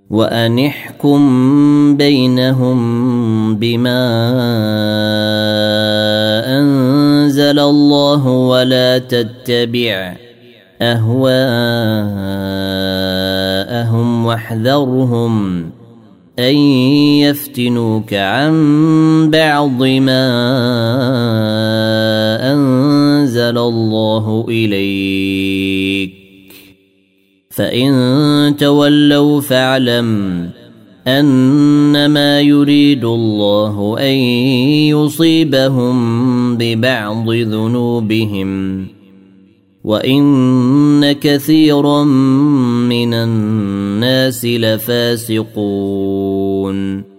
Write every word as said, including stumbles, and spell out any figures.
وأن احكم بينهم بما أنزل الله ولا تتبع أهواءهم واحذرهم أن يفتنوك عن بعض ما أنزل الله إليك فإن تولوا فاعلم أنما يريد الله أن يصيبهم ببعض ذنوبهم وإن كثيرا من الناس لفاسقون